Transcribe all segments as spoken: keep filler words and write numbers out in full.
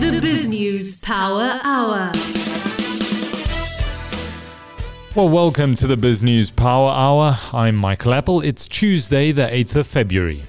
The BizNews Power Hour. Well, welcome to the BizNews Power Hour. I'm Michael Apple. It's Tuesday, the eighth of February.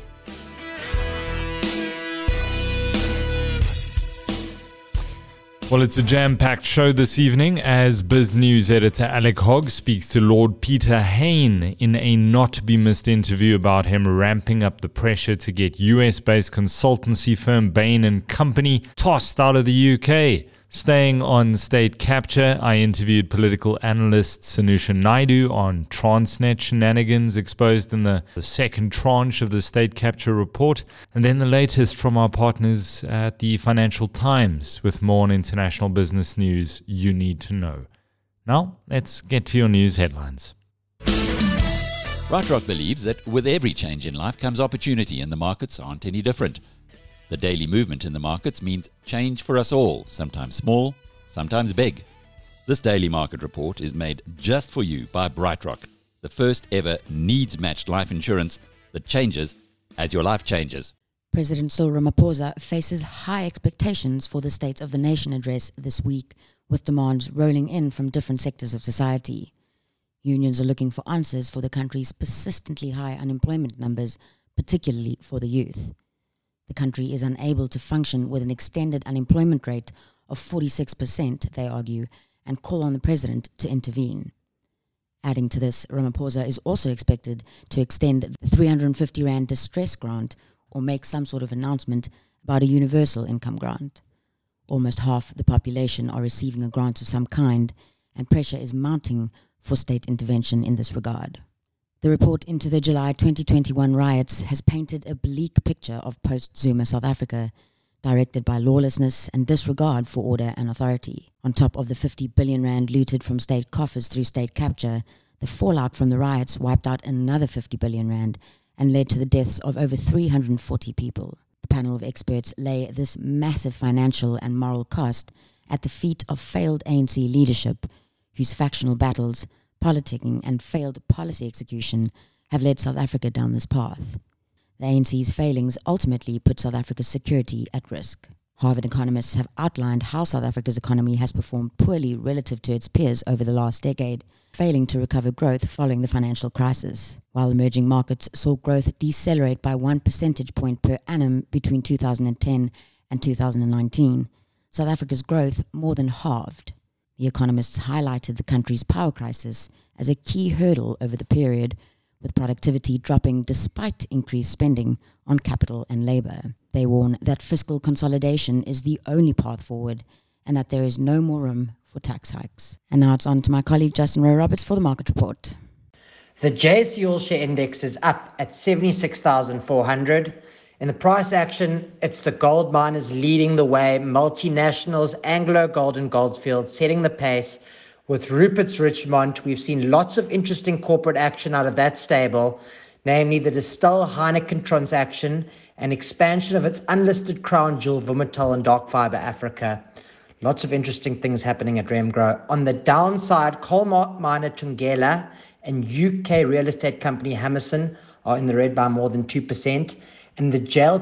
Well, it's a jam-packed show this evening as BizNews editor Alec Hogg speaks to Lord Peter Hain in a not-to-be-missed interview about him ramping up the pressure to get U S-based consultancy firm Bain and Company tossed out of the U K. Staying on state capture, I interviewed political analyst Sanusha Naidu on Transnet shenanigans exposed in the, the second tranche of the state capture report, and then the latest from our partners at the Financial Times with more on international business news you need to know. Now, let's get to your news headlines. BrightRock believes that with every change in life comes opportunity, and the markets aren't any different. The daily movement in the markets means change for us all, sometimes small, sometimes big. This daily market report is made just for you by BrightRock, the first ever needs-matched life insurance that changes as your life changes. President Cyril Ramaphosa faces high expectations for the State of the Nation address this week, with demands rolling in from different sectors of society. Unions are looking for answers for the country's persistently high unemployment numbers, particularly for the youth. The country is unable to function with an extended unemployment rate of forty-six percent, they argue, and call on the president to intervene. Adding to this, Ramaphosa is also expected to extend the three hundred fifty rand distress grant or make some sort of announcement about a universal income grant. Almost half the population are receiving a grant of some kind, and pressure is mounting for state intervention in this regard. The report into the July twenty twenty-one riots has painted a bleak picture of post-Zuma South Africa, directed by lawlessness and disregard for order and authority. On top of the fifty billion rand looted from state coffers through state capture, the fallout from the riots wiped out another fifty billion rand and led to the deaths of over three hundred forty people. The panel of experts lay this massive financial and moral cost at the feet of failed A N C leadership, whose factional battles, politicking and failed policy execution have led South Africa down this path. The A N C's failings ultimately put South Africa's security at risk. Harvard economists have outlined how South Africa's economy has performed poorly relative to its peers over the last decade, failing to recover growth following the financial crisis. While emerging markets saw growth decelerate by one percentage point per annum between two thousand ten and two thousand nineteen, South Africa's growth more than halved. The economists highlighted the country's power crisis as a key hurdle over the period, with productivity dropping despite increased spending on capital and labour. They warn that fiscal consolidation is the only path forward and that there is no more room for tax hikes. And now it's on to my colleague Justin Rowe Roberts for the market report. The J S E All Share Index is up at seventy-six thousand four hundred. In the price action, it's the gold miners leading the way, multinationals, Anglo Gold and Goldfields setting the pace. With Rupert's Richmond, we've seen lots of interesting corporate action out of that stable, namely the Distell Heineken transaction and expansion of its unlisted crown jewel Vumatel and Dark Fiber Africa. Lots of interesting things happening at Remgro. On the downside, coal miner Thungela and U K real estate company Hammerson are in the red by more than two percent. And the Gel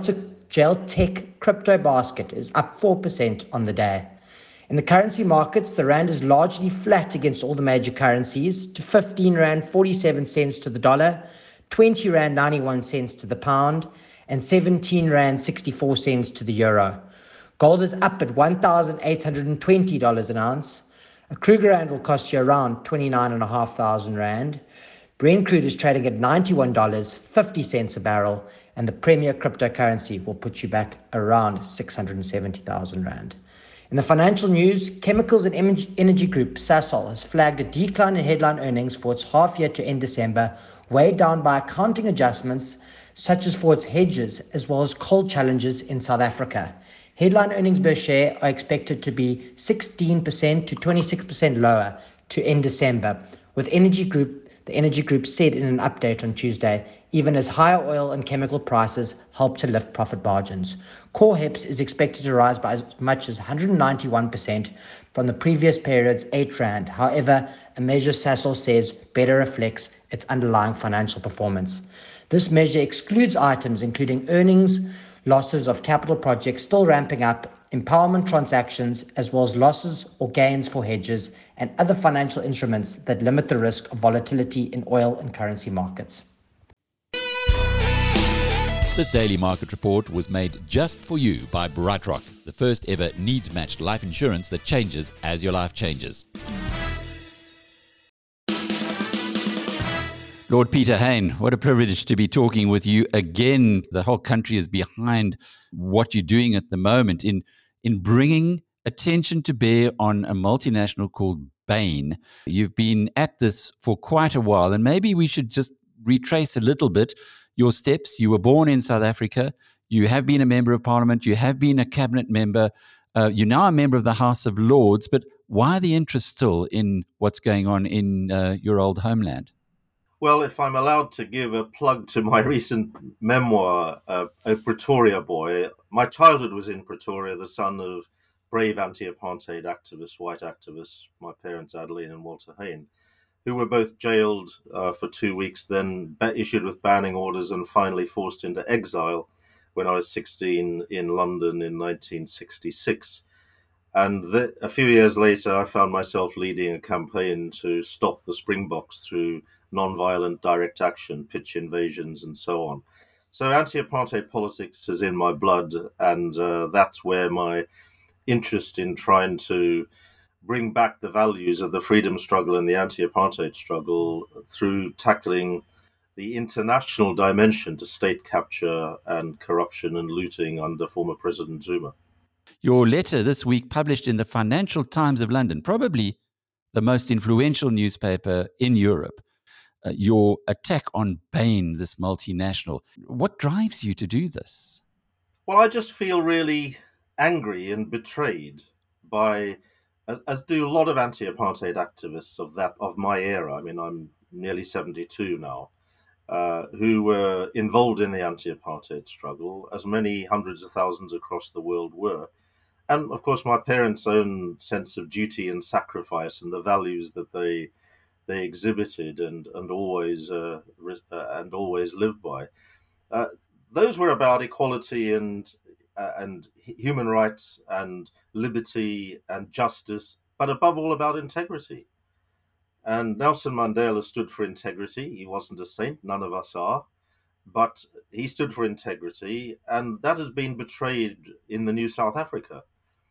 Tech crypto basket is up four percent on the day. In the currency markets, the rand is largely flat against all the major currencies to fifteen rand forty-seven cents to the dollar, twenty rand ninety-one cents to the pound, and seventeen rand sixty-four cents to the euro. Gold is up at one thousand eight hundred twenty dollars an ounce. A Kruger rand will cost you around twenty-nine thousand five hundred rand. Brent crude is trading at ninety-one dollars and fifty cents a barrel, and the premier cryptocurrency will put you back around six hundred seventy thousand rand. In the financial news, Chemicals and Energy Group, Sasol, has flagged a decline in headline earnings for its half year to end December, weighed down by accounting adjustments such as for its hedges as well as coal challenges in South Africa. Headline earnings per share are expected to be sixteen percent to twenty-six percent lower to end December, with Energy Group The Energy Group said in an update on Tuesday, even as higher oil and chemical prices help to lift profit margins. Core H E P S is expected to rise by as much as one hundred ninety-one percent from the previous period's eight rand. However, a measure Sasol says better reflects its underlying financial performance. This measure excludes items including earnings, losses of capital projects still ramping up, empowerment transactions, as well as losses or gains for hedges and other financial instruments that limit the risk of volatility in oil and currency markets. This daily market report was made just for you by BrightRock, the first ever needs-matched life insurance that changes as your life changes. Lord Peter Hain, what a privilege to be talking with you again. The whole country is behind what you're doing at the moment in, in bringing attention to bear on a multinational called Bain. You've been at this for quite a while, and maybe we should just retrace a little bit your steps. You were born in South Africa. You have been a member of Parliament. You have been a cabinet member. Uh, you're now a member of the House of Lords. But why the interest still in what's going on in uh, your old homeland? Well, if I'm allowed to give a plug to my recent memoir, uh, A Pretoria Boy, my childhood was in Pretoria, the son of brave anti-apartheid activists, white activists, my parents, Adeline and Walter Hain, who were both jailed uh, for two weeks, then issued with banning orders and finally forced into exile when I was sixteen in London in nineteen sixty-six. And th- a few years later, I found myself leading a campaign to stop the Springboks through non-violent direct action, pitch invasions, and so on. So anti-apartheid politics is in my blood, and uh, that's where my interest in trying to bring back the values of the freedom struggle and the anti-apartheid struggle through tackling the international dimension to state capture and corruption and looting under former President Zuma. Your letter this week published in the Financial Times of London, probably the most influential newspaper in Europe. Uh, your attack on Bain, this multinational. What drives you to do this? Well, I just feel really angry and betrayed by, as, as do a lot of anti-apartheid activists of that of my era. I mean, I'm nearly seventy-two now, uh, who were involved in the anti-apartheid struggle, as many hundreds of thousands across the world were. And of course, my parents' own sense of duty and sacrifice and the values that they they exhibited and and always uh, uh, and always lived by. Uh, those were about equality and uh, and human rights and liberty and justice, but above all about integrity. And Nelson Mandela stood for integrity. He wasn't a saint, none of us are, but he stood for integrity, and that has been betrayed in the new South Africa.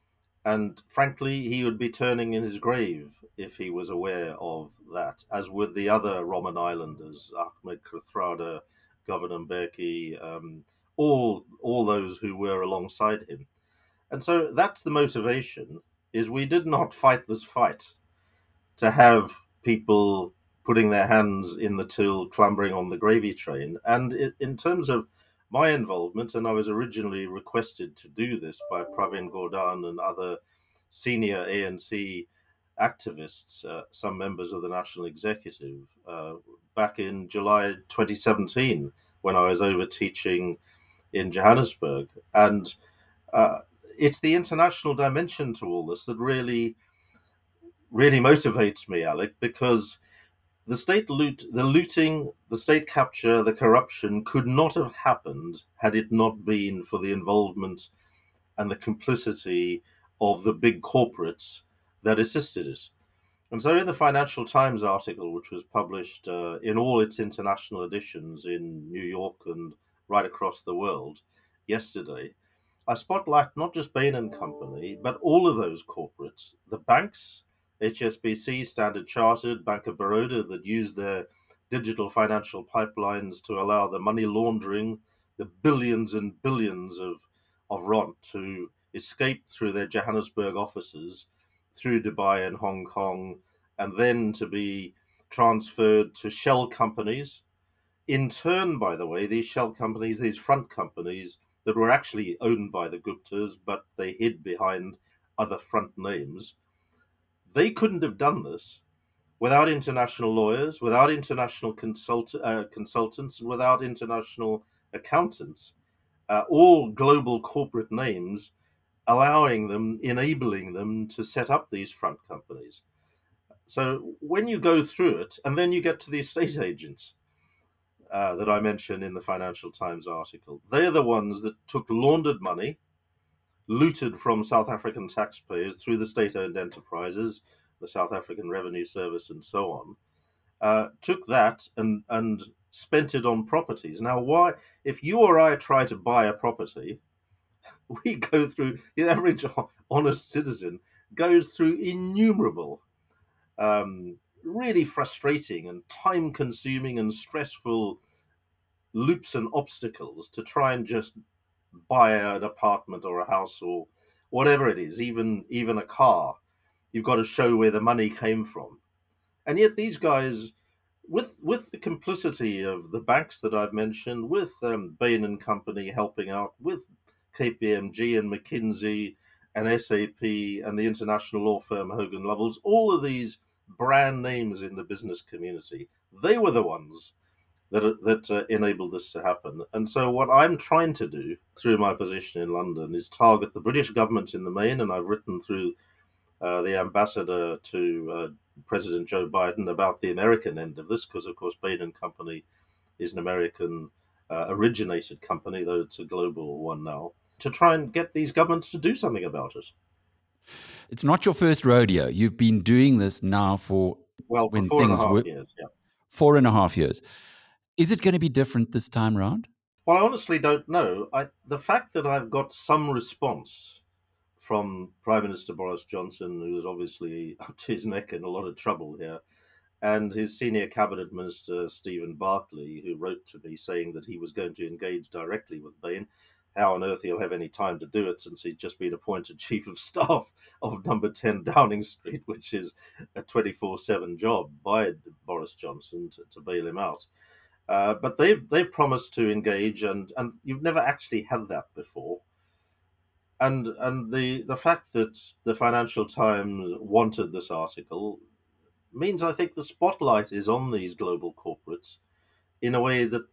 And frankly, he would be turning in his grave if he was aware of that, as would the other Roman Islanders, Ahmed Kathrada, Governor Mbeki, um, all all those who were alongside him. And so that's the motivation, is we did not fight this fight to have people putting their hands in the till, clambering on the gravy train. And it, in terms of my involvement, and I was originally requested to do this by Pravin Gordhan and other senior A N C activists, uh, some members of the National Executive, uh, back in July twenty seventeen, when I was over teaching in Johannesburg. And uh, it's the international dimension to all this that really, really motivates me, Alec, because the state loot, the looting, the state capture, the corruption could not have happened had it not been for the involvement and the complicity of the big corporates that assisted it. And so in the Financial Times article, which was published uh, in all its international editions in New York and right across the world yesterday, I spotlight not just Bain and Company, but all of those corporates, the banks, H S B C, Standard Chartered, Bank of Baroda, that use their digital financial pipelines to allow the money laundering, the billions and billions of, of rand to escape through their Johannesburg offices, through Dubai and Hong Kong, and then to be transferred to shell companies. In turn, by the way, these shell companies, these front companies that were actually owned by the Guptas, but they hid behind other front names, they couldn't have done this without international lawyers, without international consult, uh, consultants, and without international accountants, uh, all global corporate names, allowing them, enabling them to set up these front companies. So when you go through it, and then you get to the estate agents uh, that I mentioned in the Financial Times article, they're the ones that took laundered money, looted from South African taxpayers through the state-owned enterprises, the South African Revenue Service, and so on, uh, took that and and spent it on properties. Now, why, if you or I try to buy a property, we go through, the average honest citizen goes through innumerable, um, really frustrating and time-consuming and stressful loops and obstacles to try and just buy an apartment or a house or whatever it is, even even a car. You've got to show where the money came from. And yet these guys, with with the complicity of the banks that I've mentioned, with um, Bain and Company helping out, with K P M G and McKinsey and S A P and the international law firm Hogan Lovells, all of these brand names in the business community, they were the ones that that uh, enabled this to happen. And so what I'm trying to do through my position in London is target the British government in the main, and I've written through uh, the ambassador to uh, President Joe Biden about the American end of this, because of course Bain and Company is an American uh, originated company, though it's a global one now, to try and get these governments to do something about it. It's not your first rodeo. You've been doing this now for Well, for when four and a things half were years, yeah. four and a half years. Is it going to be different this time around? Well, I honestly don't know. I, the fact that I've got some response from Prime Minister Boris Johnson, who is obviously up to his neck in a lot of trouble here, and his senior cabinet minister, Stephen Barclay, who wrote to me saying that he was going to engage directly with Bain. How on earth he'll have any time to do it since he's just been appointed chief of staff of number ten Downing Street, which is a twenty-four seven job by Boris Johnson to, to bail him out. Uh, but they've they've promised to engage, and, and you've never actually had that before. And and the the fact that the Financial Times wanted this article means I think the spotlight is on these global corporates in a way that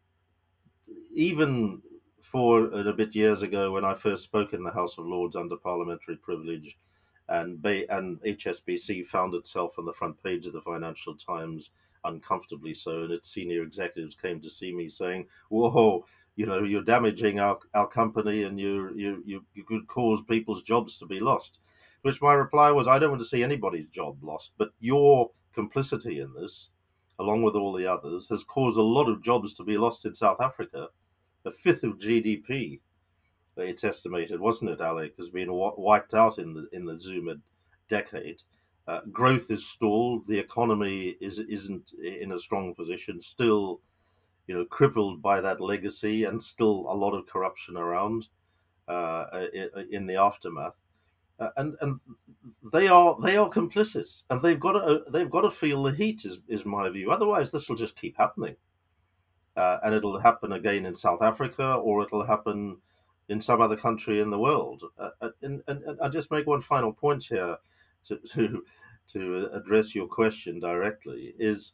even four and a bit years ago, when I first spoke in the House of Lords under parliamentary privilege, and Bay and H S B C found itself on the front page of the Financial Times, uncomfortably so, and its senior executives came to see me saying, "Whoa, you know, you're damaging our, our company, and you you you you could cause people's jobs to be lost." Which my reply was, "I don't want to see anybody's job lost, but your complicity in this, along with all the others, has caused a lot of jobs to be lost in South Africa. A fifth of G D P, it's estimated, wasn't it, Alec, has been wiped out in the in the Zuma decade. Uh, growth is stalled. The economy is isn't in a strong position. Still, you know, crippled by that legacy, and still a lot of corruption around uh, in, in the aftermath. Uh, and and they are they are complicit, and they've got to they've got to feel the heat. Is is my view. Otherwise, this will just keep happening, uh, and it'll happen again in South Africa, or it'll happen in some other country in the world. Uh, and, and, and I'll just make one final point here to to to address your question directly. Is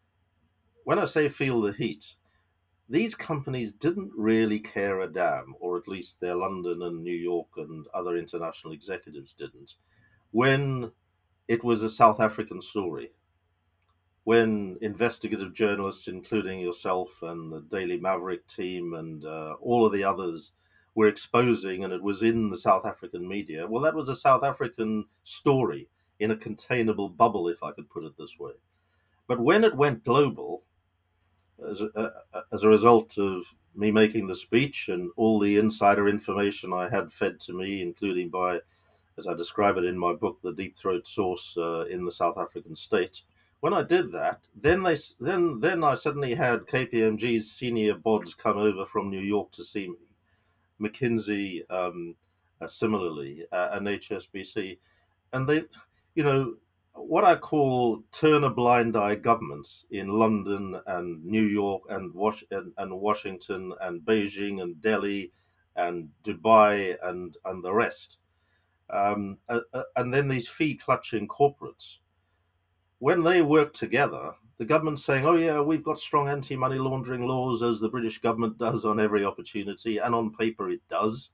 when I say feel the heat, these companies didn't really care a damn, or at least their London and New York and other international executives didn't, when it was a South African story. When investigative journalists, including yourself and the Daily Maverick team and uh, all of the others, were exposing, and it was in the South African media, well, that was a South African story in a containable bubble, if I could put it this way. But when it went global, as a, uh, as a result of me making the speech and all the insider information I had fed to me, including by, as I describe it in my book, the deep throat source uh, in the South African state. When I did that, then they then then I suddenly had K P M G's senior bods come over from New York to see me, McKinsey um, uh, similarly, uh, and H S B C, and they, you know, what I call turn a blind eye governments in London and New York and, Was- and, and Washington and Beijing and Delhi and Dubai and, and the rest. Um, uh, uh, and then these fee-clutching corporates. When they work together, the government's saying, oh yeah, we've got strong anti-money laundering laws, as the British government does on every opportunity, and on paper it does,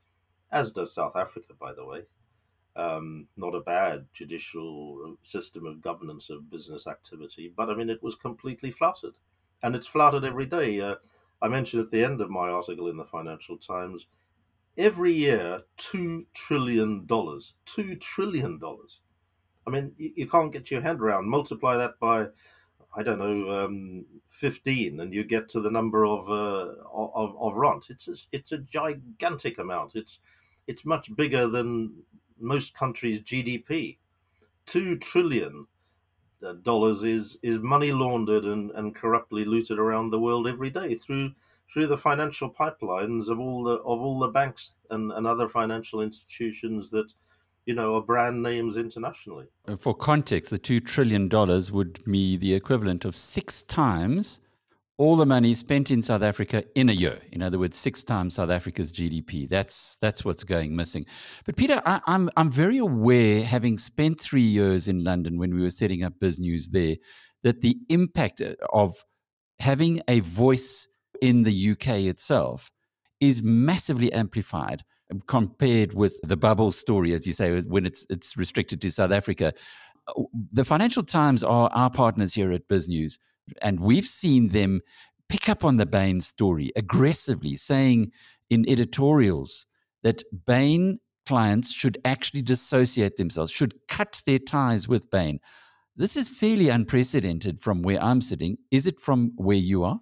as does South Africa, by the way. Um, not a bad judicial system of governance of business activity, but I mean, it was completely flouted. And it's flouted every day. Uh, I mentioned at the end of my article in the Financial Times, every year two trillion dollars. two trillion dollars. I mean, you, you can't get your head around. Multiply that by, I don't know, um, fifteen, and you get to the number of uh, of, of rand. It's a, it's a gigantic amount. It's it's much bigger than most countries' G D P. Two trillion dollars is is money laundered and, and corruptly looted around the world every day through through the financial pipelines of all the of all the banks and, and other financial institutions that, you know, are brand names internationally. For context, the two trillion dollars would be the equivalent of six times all the money spent in South Africa in a year. In other words, six times South Africa's G D P. That's that's what's going missing. But Peter, I, I'm I'm very aware, having spent three years in London when we were setting up BizNews there, that the impact of having a voice in the U K itself is massively amplified compared with the bubble story, as you say, when it's it's restricted to South Africa. The Financial Times are our partners here at BizNews, and we've seen them pick up on the Bain story aggressively, saying in editorials that Bain clients should actually dissociate themselves, should cut their ties with Bain. This is fairly unprecedented from where I'm sitting. Is it from where you are?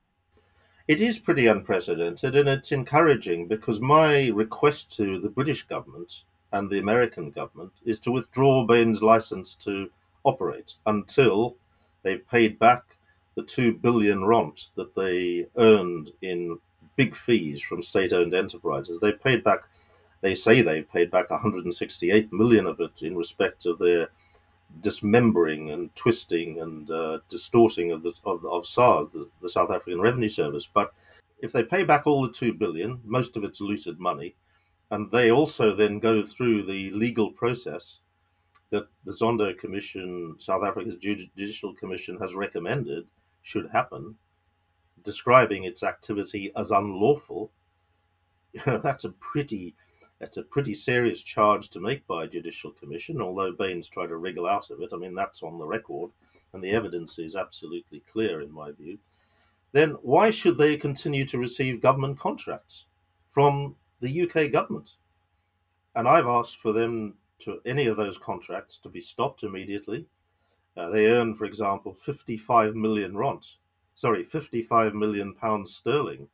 It is pretty unprecedented, and it's encouraging, because my request to the British government and the American government is to withdraw Bain's license to operate until they've paid back the two billion rand that they earned in big fees from state-owned enterprises. They paid back, they say they paid back one hundred sixty-eight million of it in respect of their dismembering and twisting and uh, distorting of the of, of SARS, the, the South African Revenue Service. But if they pay back all the two billion, most of it's looted money, and they also then go through the legal process that the Zondo Commission, South Africa's Judicial Commission, has recommended should happen, describing its activity as unlawful, you know, that's a pretty That's a pretty serious charge to make by a judicial commission, although Bain's tried to wriggle out of it. I mean, that's on the record, and the evidence is absolutely clear in my view. Then why should they continue to receive government contracts from the U K government? And I've asked for them to, any of those contracts, to be stopped immediately. Uh, they earn, for example, fifty-five million rand, sorry, fifty-five million pounds sterling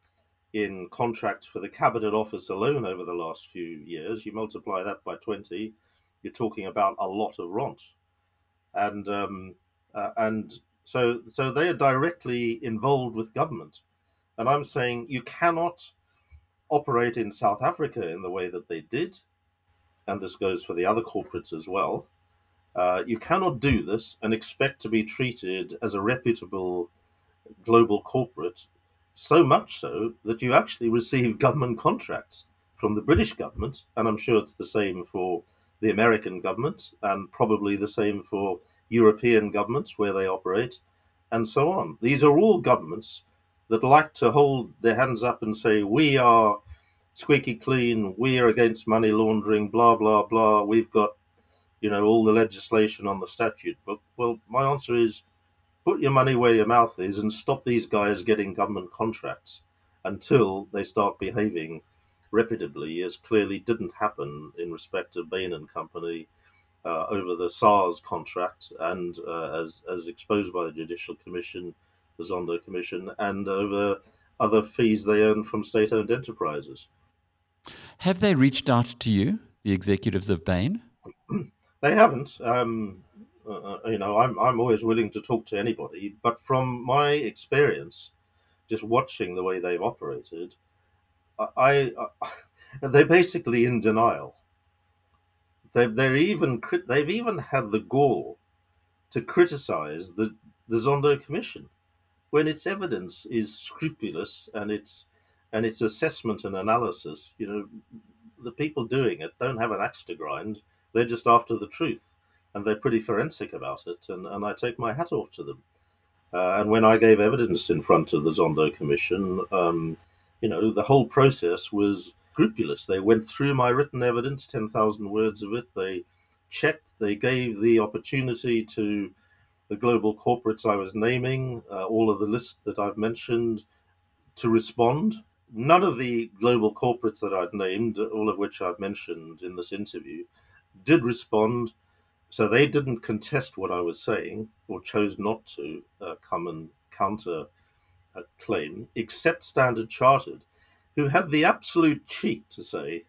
in contracts for the Cabinet Office alone over the last few years. You multiply that by twenty, you're talking about a lot of rand. And um, uh, and so so they are directly involved with government. And I'm saying you cannot operate in South Africa in the way that they did, and this goes for the other corporates as well. Uh, you cannot do this and expect to be treated as a reputable global corporate, so much so that you actually receive government contracts from the British government, and I'm sure it's the same for the American government, and probably the same for European governments where they operate, and so on. These are all governments that like to hold their hands up and say, we are squeaky clean, we are against money laundering, blah, blah, blah, we've got, you know, all the legislation on the statute book. Well, my answer is, put your money where your mouth is and stop these guys getting government contracts until they start behaving reputably, as clearly didn't happen in respect of Bain and Company uh, over the SARS contract, and uh, as as exposed by the Judicial Commission, the Zondo Commission, and over other fees they earn from state-owned enterprises. Have they reached out to you, the executives of Bain? They haven't. Um, uh, you know, I'm I'm always willing to talk to anybody, but from my experience, just watching the way they've operated, I, I they're basically in denial. They they're even they've even had the gall to criticize the the Zondo Commission when its evidence is scrupulous and its and its assessment and analysis. You know, the people doing it don't have an axe to grind. They're just after the truth, and they're pretty forensic about it, and, and I take my hat off to them. Uh, and when I gave evidence in front of the Zondo Commission, um, you know, the whole process was scrupulous. They went through my written evidence, ten thousand words of it. They checked, they gave the opportunity to the global corporates I was naming, uh, all of the list that I've mentioned, to respond. none of the global corporates that I'd named, all of which I've mentioned in this interview, did respond. So they didn't contest what I was saying, or chose not to uh, come and counter a claim, except Standard Chartered, who had the absolute cheek to say,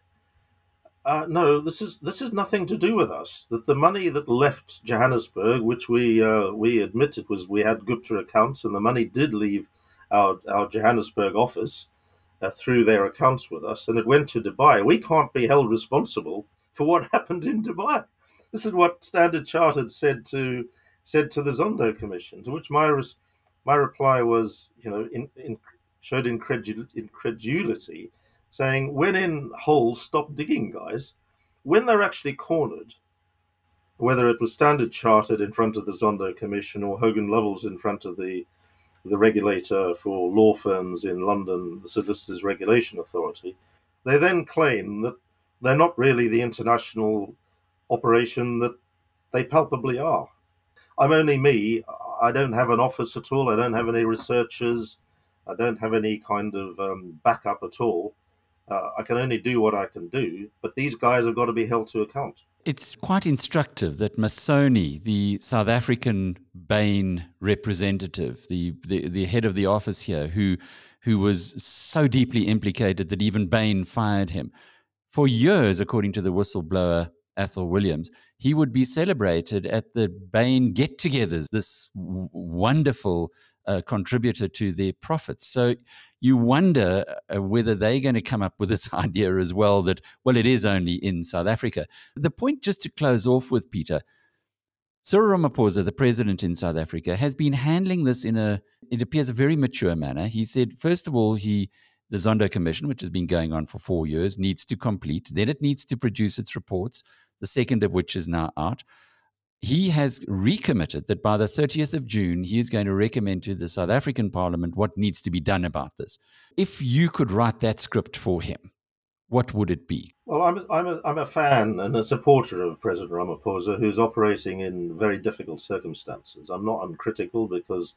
uh, no, this is this is nothing to do with us. That the money that left Johannesburg, which we uh, we admitted was we had Gupta accounts, and the money did leave our our Johannesburg office uh, through their accounts with us, and it went to Dubai. We can't be held responsible for what happened in Dubai. This is what Standard Chartered said to said to the Zondo Commission. To which my res, my reply was, you know, in, in, showed incredul, incredulity, saying, when in holes, stop digging, guys. When they're actually cornered, whether it was Standard Chartered in front of the Zondo Commission or Hogan Lovells in front of the the regulator for law firms in London, the Solicitors Regulation Authority, they then claim that they're not really the international operation that they palpably are. I'm only me. I don't have an office at all. I don't have any researchers. I don't have any kind of um, backup at all. Uh, I can only do what I can do, but these guys have got to be held to account. It's quite instructive that Masoni, the South African Bain representative, the, the, the head of the office here, who, who was so deeply implicated that even Bain fired him, for years, according to the whistleblower Athol Williams, he would be celebrated at the Bain get-togethers, this w- wonderful uh, contributor to their profits. So you wonder uh, whether they're going to come up with this idea as well that, well, it is only in South Africa. The point, just to close off with, Peter, Cyril Ramaphosa, the president in South Africa, has been handling this in a, it appears, a very mature manner. He said, first of all, he the Zondo Commission, which has been going on for four years, needs to complete. Then it needs to produce its reports, the second of which is now out. He has recommitted that by the thirtieth of June, he is going to recommend to the South African Parliament what needs to be done about this. If you could write that script for him, what would it be? Well, I'm I'm a, I'm a fan and a supporter of President Ramaphosa, who's operating in very difficult circumstances. I'm not uncritical because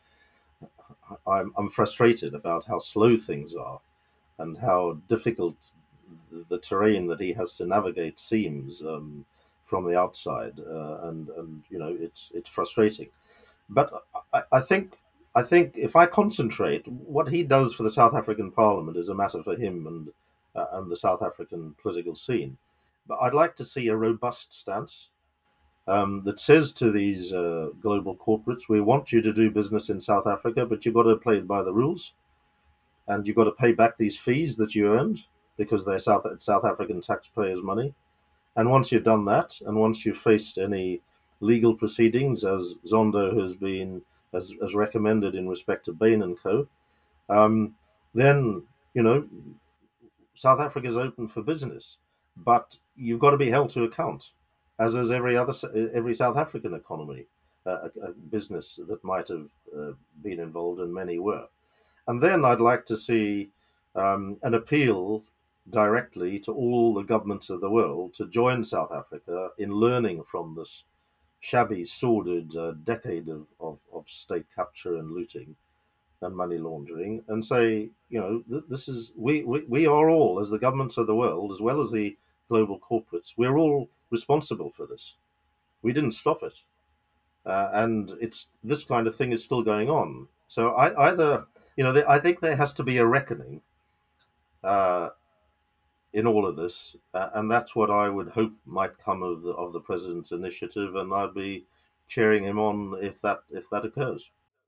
I'm, I'm frustrated about how slow things are and how difficult the terrain that he has to navigate seems um, from the outside, uh, and and you know it's it's frustrating. But I, I think I think if I concentrate, what he does for the South African Parliament is a matter for him and uh, and the South African political scene. But I'd like to see a robust stance um, that says to these uh, global corporates, we want you to do business in South Africa, but you've got to play by the rules, and you've got to pay back these fees that you earned because they're South, South African taxpayers' money. And once you've done that, and once you've faced any legal proceedings, as Zondo has been, as, as recommended in respect to Bain and Co., um, then, you know, South Africa is open for business. But you've got to be held to account, as is every other every South African economy, uh, a, a business that might have uh, been involved, and many were. And then I'd like to see um, an appeal directly to all the governments of the world to join South Africa in learning from this shabby, sordid uh, decade of, of, of state capture and looting and money laundering, and say, you know, th- this is, we, we, we are all, as the governments of the world, as well as the global corporates, we're all responsible for this. We didn't stop it. Uh, and it's this kind of thing is still going on. So I, either, you know, I think there has to be a reckoning uh, in all of this, uh, and that's what I would hope might come of the of the president's initiative, and I'd be cheering him on if that if that occurs.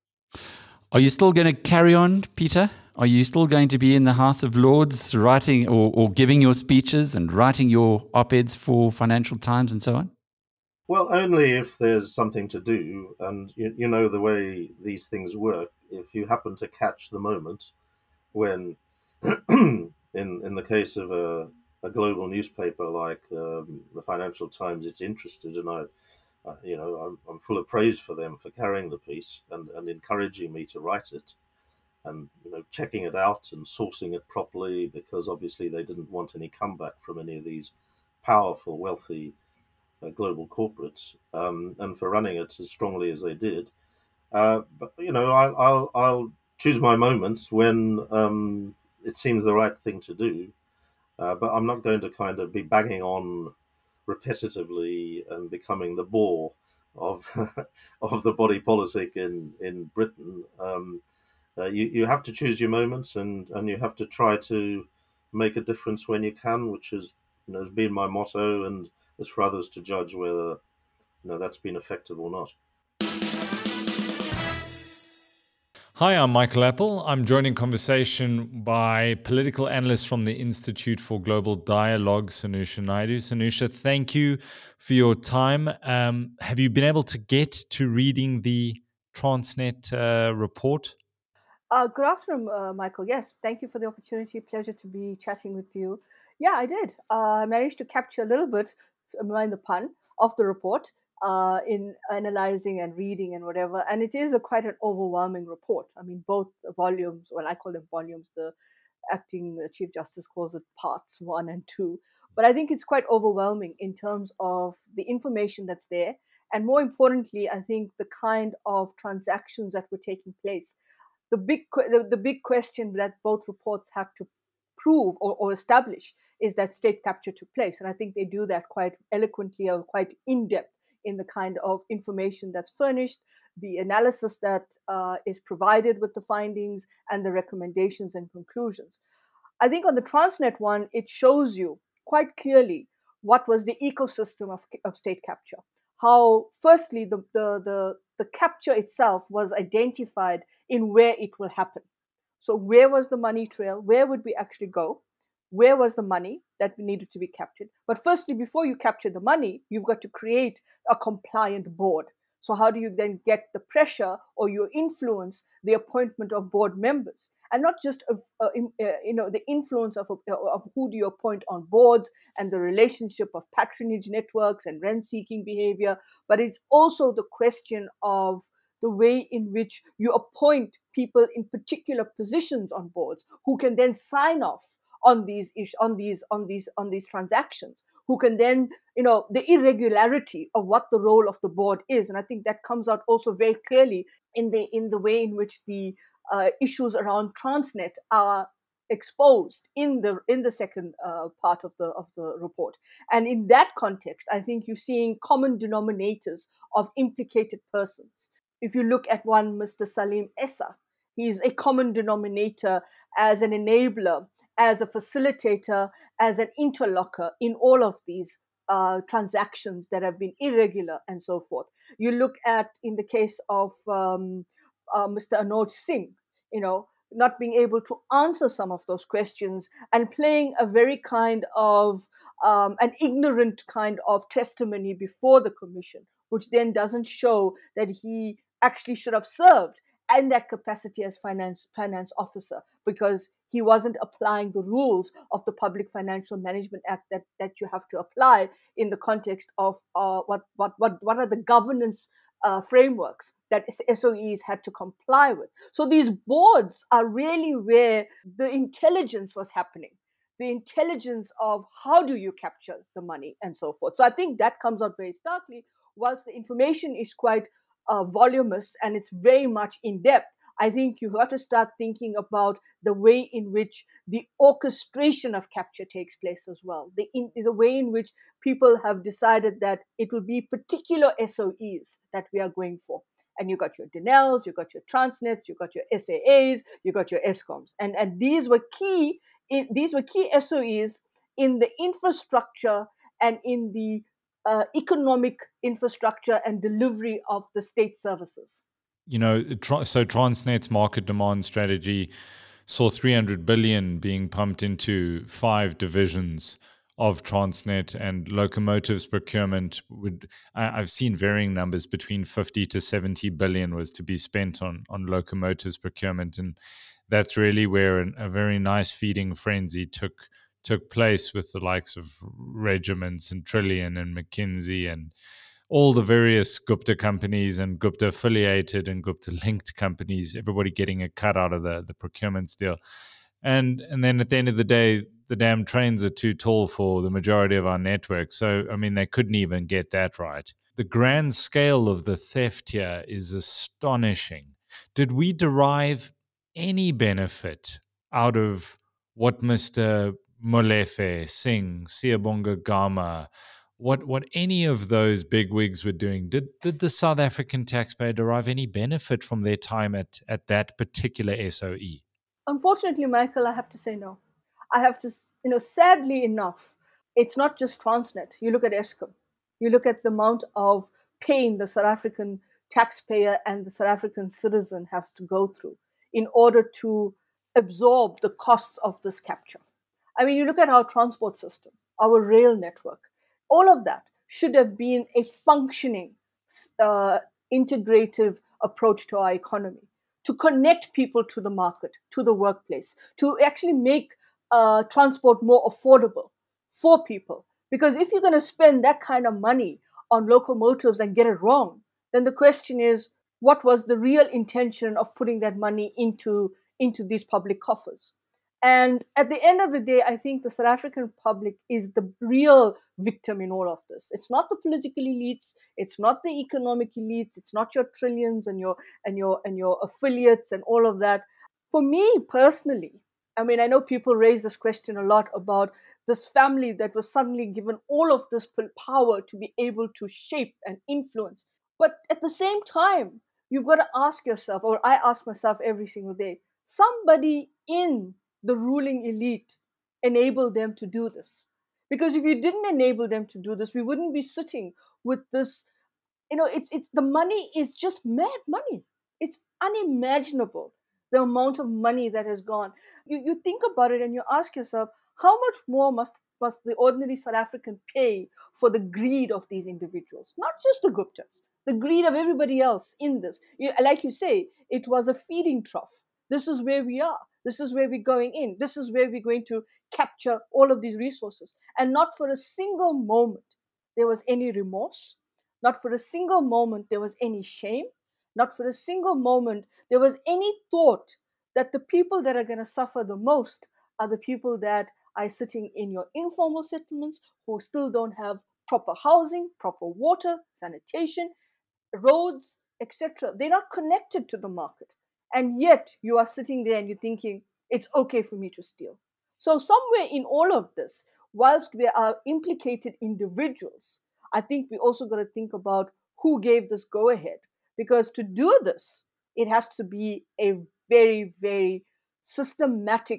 Are you still going to carry on, Peter? Are you still going to be in the House of Lords writing or, or giving your speeches and writing your op-eds for Financial Times and so on? Well, only if there's something to do, and you, you know the way these things work. If you happen to catch the moment when, in in the case of a, a global newspaper like um, the Financial Times, it's interested, and I, uh, you know, I'm, I'm full of praise for them for carrying the piece and, and encouraging me to write it, and you know, checking it out and sourcing it properly, because obviously they didn't want any comeback from any of these powerful, wealthy uh, global corporates, um, and for running it as strongly as they did. Uh, but you know, I'll, I'll I'll choose my moments when um, it seems the right thing to do. Uh, but I'm not going to kind of be banging on repetitively and becoming the bore of of the body politic in in Britain. Um, uh, you you have to choose your moments, and and you have to try to make a difference when you can, which is you know has been my motto, and it's for others to judge whether you know that's been effective or not. Hi, I'm Michael Apple. I'm joined in conversation by political analyst from the Institute for Global Dialogue, Sanusha Naidu. Sanusha, thank you for your time. Um, have you been able to get to reading the Transnet uh, report? Uh, good afternoon, uh, Michael. Yes, thank you for the opportunity. Pleasure to be chatting with you. Yeah, I did. Uh, I managed to capture a little bit, mind the pun, of the report uh, in analyzing and reading and whatever. And it is a quite an overwhelming report. I mean, both volumes, well, I call them volumes, the acting Chief Justice calls it parts one and two. But I think it's quite overwhelming in terms of the information that's there. And more importantly, I think the kind of transactions that were taking place. The big, the, the big question that both reports have to prove or, or establish is that state capture took place. And I think they do that quite eloquently or quite in depth in the kind of information that's furnished, the analysis that uh, is provided with the findings, and the recommendations and conclusions. I think on the Transnet one, it shows you quite clearly what was the ecosystem of, of state capture. How, firstly, the, the, the, the capture itself was identified in where it will happen. So where was the money trail? Where would we actually go? Where was the money that needed to be captured? But firstly, before you capture the money, you've got to create a compliant board. So how do you then get the pressure or you influence the appointment of board members? And not just of, uh, in, uh, you know, the influence of, of who do you appoint on boards and the relationship of patronage networks and rent-seeking behavior, but it's also the question of the way in which you appoint people in particular positions on boards who can then sign off on these on these on these on these transactions, who can then, you know, the irregularity of what the role of the board is. And I think that comes out also very clearly in the in the way in which the uh, issues around Transnet are exposed in the in the second uh, part of the of the report. And in that context, I think you're seeing common denominators of implicated persons. If you look at one, Mister Salim Essa, he's a common denominator as an enabler, as a facilitator, as an interlocker in all of these uh, transactions that have been irregular and so forth. You look at, in the case of um, uh, Mister Anoj Singh, you know, not being able to answer some of those questions and playing a very kind of um, an ignorant kind of testimony before the commission, which then doesn't show that he actually should have served in that capacity as finance finance officer, because he wasn't applying the rules of the Public Financial Management Act that, that you have to apply in the context of uh, what, what, what, what are the governance uh, frameworks that S O Es had to comply with. So these boards are really where the intelligence was happening, the intelligence of how do you capture the money and so forth. So I think that comes out very starkly. Whilst the information is quite uh, voluminous and it's very much in depth, I think you have to start thinking about the way in which the orchestration of capture takes place as well. The, in, the way in which people have decided that it will be particular S O Es that we are going for. And you got your Denels, you got your Transnets, you got your S A As, you got your Escoms. And, and these were key, in, these were key S O Es in the infrastructure and in the uh, economic infrastructure and delivery of the state services. You know, so Transnet's market demand strategy saw three hundred billion being pumped into five divisions of Transnet, and locomotives procurement would, I've seen varying numbers between fifty to seventy billion was to be spent on, on locomotives procurement. And that's really where an, a very nice feeding frenzy took took place with the likes of Regiments and Trillion and McKinsey and all the various Gupta companies and Gupta affiliated and Gupta linked companies, everybody getting a cut out of the, the procurement deal. And and then at the end of the day, the damn trains are too tall for the majority of our network. So, I mean, they couldn't even get that right. The grand scale of the theft here is astonishing. Did we derive any benefit out of what Mister Molefe, Singh, Siyabonga Gama, what what any of those bigwigs were doing, did did the South African taxpayer derive any benefit from their time at, at that particular S O E? Unfortunately, Michael, I have to say no. I have to, you know, sadly enough, it's not just Transnet. You look at Eskom, you look at the amount of pain the South African taxpayer and the South African citizen has to go through in order to absorb the costs of this capture. I mean, you look at our transport system, our rail network, all of that should have been a functioning, uh, integrative approach to our economy, to connect people to the market, to the workplace, to actually make uh, transport more affordable for people. Because if you're going to spend that kind of money on locomotives and get it wrong, then the question is, what was the real intention of putting that money into, into these public coffers? And at the end of the day, I think the South African public is the real victim in all of this. It's not the political elites, it's not the economic elites, it's not your trillions and your and your and your affiliates and all of that. For me personally, I mean, I know people raise this question a lot about this family that was suddenly given all of this power to be able to shape and influence. But at the same time, you've got to ask yourself, or I ask myself every single day, somebody in the ruling elite enabled them to do this. Because if you didn't enable them to do this, we wouldn't be sitting with this, you know, it's it's the money is just mad money. It's unimaginable the amount of money that has gone. You you think about it and you ask yourself, how much more must must the ordinary South African pay for the greed of these individuals? Not just the Guptas, the greed of everybody else in this. You, like you say, it was a feeding trough. This is where we are. This is where we're going in. This is where we're going to capture all of these resources. And not for a single moment there was any remorse. Not for a single moment there was any shame. Not for a single moment there was any thought that the people that are going to suffer the most are the people that are sitting in your informal settlements who still don't have proper housing, proper water, sanitation, roads, et cetera. They're not connected to the market. And yet you are sitting there and you're thinking, it's okay for me to steal. So somewhere in all of this, whilst we are implicated individuals, I think we also got to think about who gave this go ahead. Because to do this, it has to be a very, very systematic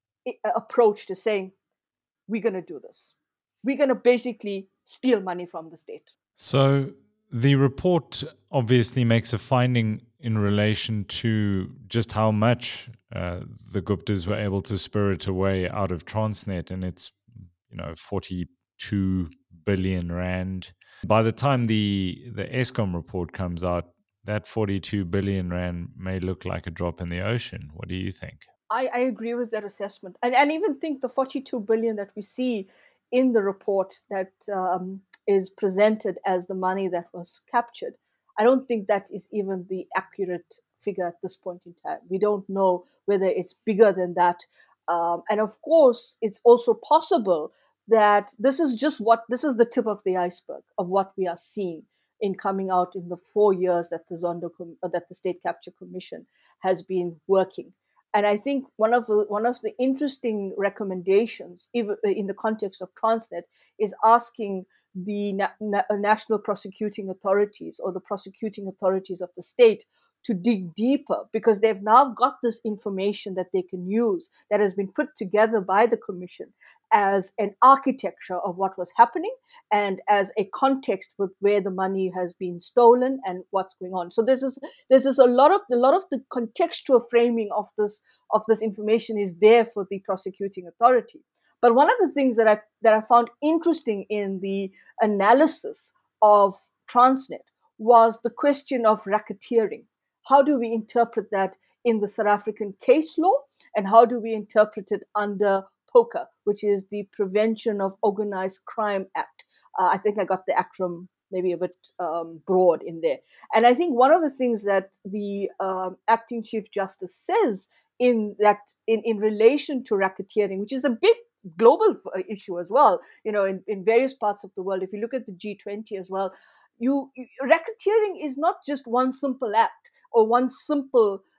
approach to saying, we're going to do this. We're going to basically steal money from the state. So the report obviously makes a finding in relation to just how much uh, the Guptas were able to spirit away out of Transnet, and it's, you know, forty-two billion rand. By the time the the Eskom report comes out, that forty-two billion rand may look like a drop in the ocean. What do you think? I, I agree with that assessment, and and even think the forty-two billion that we see in the report that um, is presented as the money that was captured, I don't think that is even the accurate figure at this point in time. We don't know whether it's bigger than that. Um, and of course, it's also possible that this is just what, this is the tip of the iceberg of what we are seeing in coming out in the four years that the Zondo, that the State Capture Commission has been working. And I think one of the one of the interesting recommendations, even in the context of Transnet, is asking the na- na- national prosecuting authorities or the prosecuting authorities of the state to dig deeper, because they've now got this information that they can use that has been put together by the commission as an architecture of what was happening and as a context with where the money has been stolen and what's going on. So there's this, there's this a lot of a lot of the contextual framing of this of this information is there for the prosecuting authority. But one of the things that I that I found interesting in the analysis of Transnet was the question of racketeering. How do we interpret that in the South African case law, and how do we interpret it under POCA, which is the Prevention of Organized Crime Act? Uh, I think I got the acronym maybe a bit um, broad in there. And I think one of the things that the um, acting Chief Justice says in that in, in relation to racketeering, which is a big global issue as well, you know, in, in various parts of the world. If you look at the G twenty as well, you, you racketeering is not just one simple act or one simple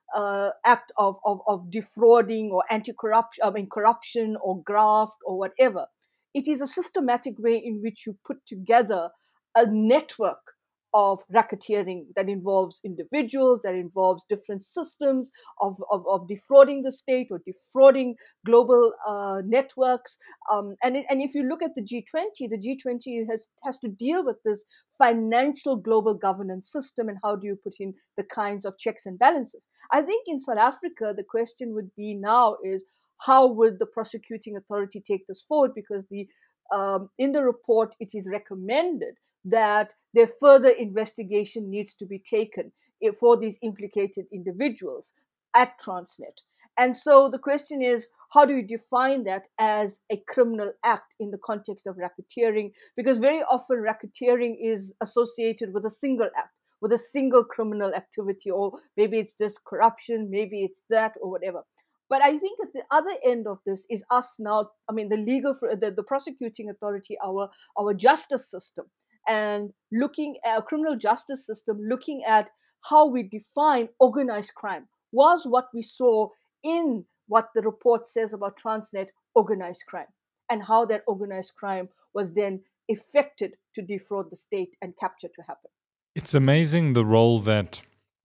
uh, act of, of, of defrauding or anti-corruption, I mean corruption or graft or whatever. It is a systematic way in which you put together a network of racketeering that involves individuals, that involves different systems of, of, of defrauding the state or defrauding global uh, networks. Um, and, it, and if you look at the G twenty, the G twenty has, has to deal with this financial global governance system, and how do you put in the kinds of checks and balances. I think in South Africa, the question would be now is, how would the prosecuting authority take this forward? Because the um, in the report, it is recommended that their further investigation needs to be taken for these implicated individuals at Transnet. And so the question is, how do you define that as a criminal act in the context of racketeering? Because very often racketeering is associated with a single act, with a single criminal activity, or maybe it's just corruption, maybe it's that, or whatever. But I think at the other end of this is us now, I mean, the legal, the, the prosecuting authority, our, our justice system, and looking at a criminal justice system, looking at how we define organized crime. Was what we saw in what the report says about Transnet organized crime, and how that organized crime was then effected to defraud the state and capture to happen. It's amazing the role that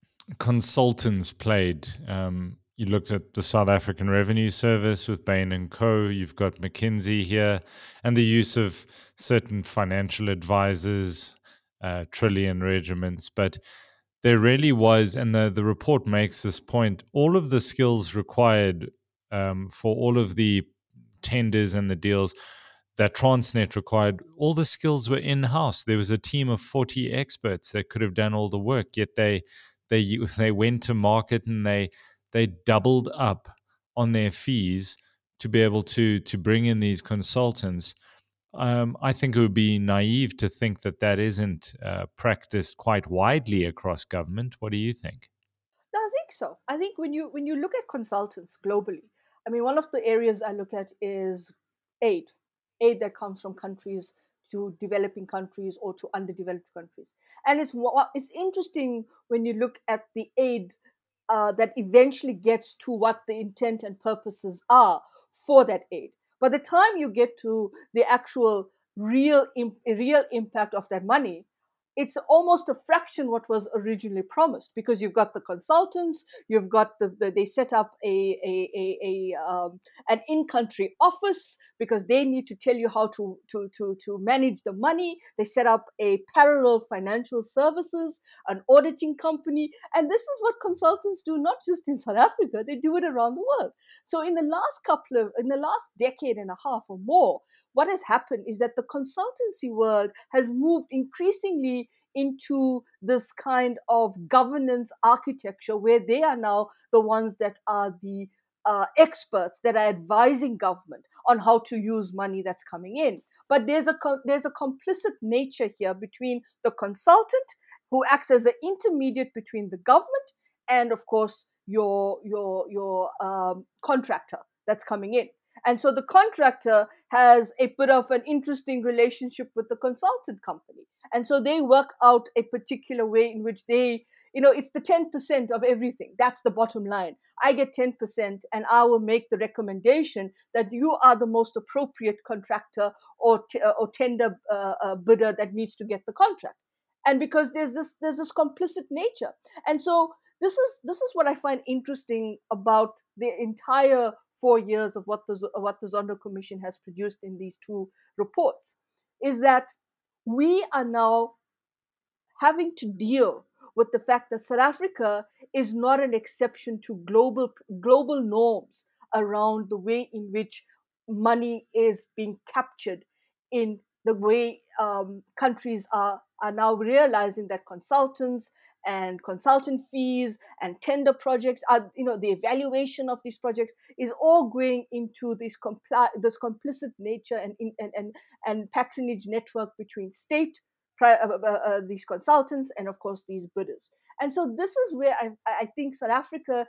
consultants played. Um, you looked at the South African Revenue Service with Bain and Co. You've got McKinsey here, and the use of certain financial advisors, uh, trillion regiments. But there really was, and the, the report makes this point, all of the skills required um, for all of the tenders and the deals that Transnet required, all the skills were in-house. There was a team of forty experts that could have done all the work, yet they they they went to market and they they doubled up on their fees to be able to to bring in these consultants. Um, I think it would be naive to think that that isn't uh, practiced quite widely across government. What do you think? No, I think so. I think when you when you look at consultants globally, I mean, one of the areas I look at is aid, aid that comes from countries to developing countries or to underdeveloped countries. And it's it's interesting when you look at the aid uh, that eventually gets to what the intent and purposes are for that aid. By the time you get to the actual real real impact of that money, it's almost a fraction what was originally promised, because you've got the consultants, you've got the, the they set up a, a, a, a um, an in-country office because they need to tell you how to, to, to, to manage the money. They set up a parallel financial services, an auditing company. And this is what consultants do, not just in South Africa, they do it around the world. So in the last couple of, in the last decade and a half or more, what has happened is that the consultancy world has moved increasingly into this kind of governance architecture where they are now the ones that are the uh, experts that are advising government on how to use money that's coming in. But there's a co- there's a complicit nature here between the consultant, who acts as an intermediate between the government and, of course, your your your um, contractor that's coming in. And so the contractor has a bit of an interesting relationship with the consultant company. And so they work out a particular way in which they, you know, it's the ten percent of everything. That's the bottom line. I get ten percent and I will make the recommendation that you are the most appropriate contractor or, t- or tender uh, uh, bidder that needs to get the contract. And because there's this, there's this complicit nature. And so this is, this is what I find interesting about the entire four years of what the, what the Zondo Commission has produced in these two reports, is that we are now having to deal with the fact that South Africa is not an exception to global global norms around the way in which money is being captured, in the way um, countries are, are now realizing that consultants and consultant fees and tender projects are, you know, the evaluation of these projects is all going into this compli- this complicit nature and, and, and, and patronage network between state, uh, uh, uh, these consultants, and of course these bidders. And so this is where I, I think South Africa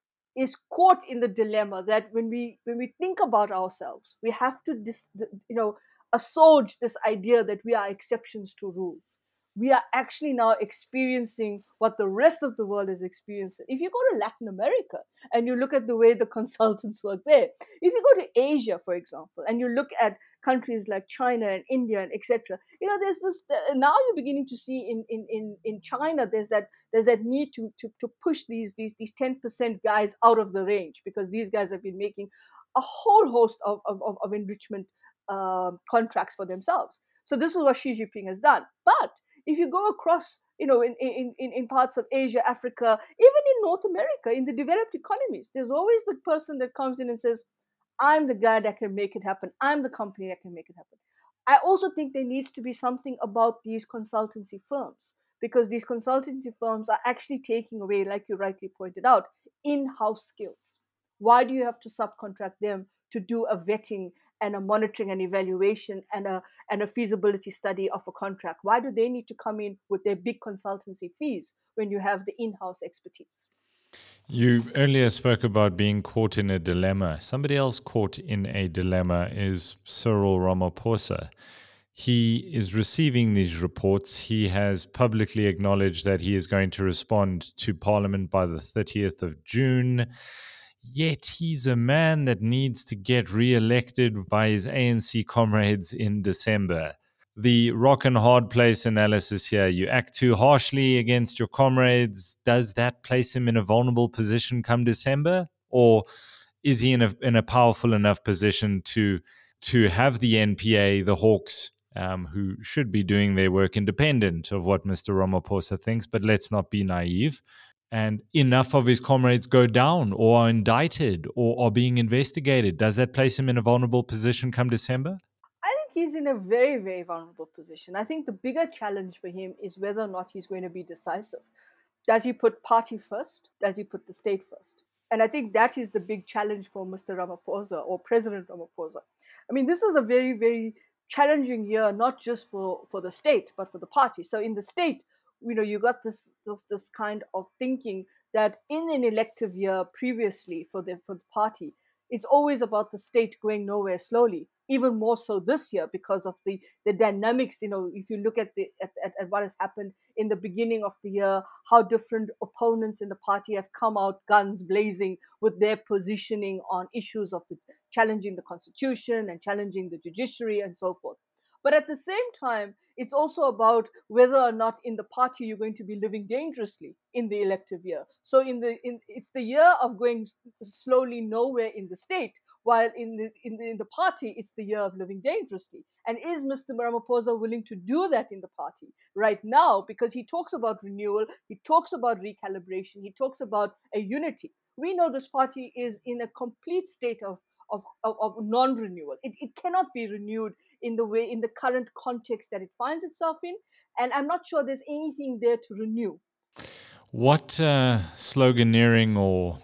is caught in the dilemma that when we when we think about ourselves, we have to dis, you know assuage this idea that we are exceptions to rules. we are actually now experiencing what the rest of the world is experiencing. If you go to Latin America and you look at the way the consultants work there, if you go to Asia, for example, and you look at countries like China and India and et cetera, you know, there's this. Now you're beginning to see in in in, in China there's that there's that need to to to push these these these ten percent guys out of the range, because these guys have been making a whole host of of, of, of enrichment uh, contracts for themselves. So this is what Xi Jinping has done. But if you go across, you know, in, in, in, in parts of Asia, Africa, even in North America, in the developed economies, there's always the person that comes in and says, I'm the guy that can make it happen. I'm the company that can make it happen. I also think there needs to be something about these consultancy firms, because these consultancy firms are actually taking away, like you rightly pointed out, in-house skills. Why do you have to subcontract them to do a vetting and a monitoring and evaluation and a and a feasibility study of a contract? Why do they need to come in with their big consultancy fees when you have the in-house expertise? You earlier spoke about being caught in a dilemma. Somebody else caught in a dilemma is Cyril Ramaphosa. He is receiving these reports. He has publicly acknowledged that he is going to respond to Parliament by the thirtieth of June. Yet he's a man that needs to get re-elected by his A N C comrades in December. The rock and hard place analysis here. You act too harshly against your comrades. Does that place him in a vulnerable position come December? Or is he in a in a powerful enough position to to have the N P A, the Hawks, um, who should be doing their work independent of what Mister Ramaphosa thinks, but let's not be naive, and enough of his comrades go down or are indicted or are being investigated? Does that place him in a vulnerable position come December? I think he's in a very, very vulnerable position. I think the bigger challenge for him is whether or not he's going to be decisive. Does he put party first? Does he put the state first? And I think that is the big challenge for Mister Ramaphosa or President Ramaphosa. I mean, this is a very, very challenging year, not just for, for the state, but for the party. So in the state, you know, you got this, this this kind of thinking that in an elective year previously for the for the party, it's always about the state going nowhere slowly. Even more so this year because of the the dynamics. You know, if you look at the at, at, at what has happened in the beginning of the year, how different opponents in the party have come out guns blazing with their positioning on issues of the challenging the constitution and challenging the judiciary and so forth. But at the same time, it's also about whether or not in the party you're going to be living dangerously in the elective year. So in the in it's the year of going slowly nowhere in the state, while in the in the, in the party it's the year of living dangerously. And is Mister Ramaphosa willing to do that in the party right now? Because he talks about renewal, he talks about recalibration, he talks about a unity. We know this party is in a complete state of of, of, of non-renewal. It, it cannot be renewed in the way in the current context that it finds itself in, and I'm not sure there's anything there to renew. What uh, sloganeering or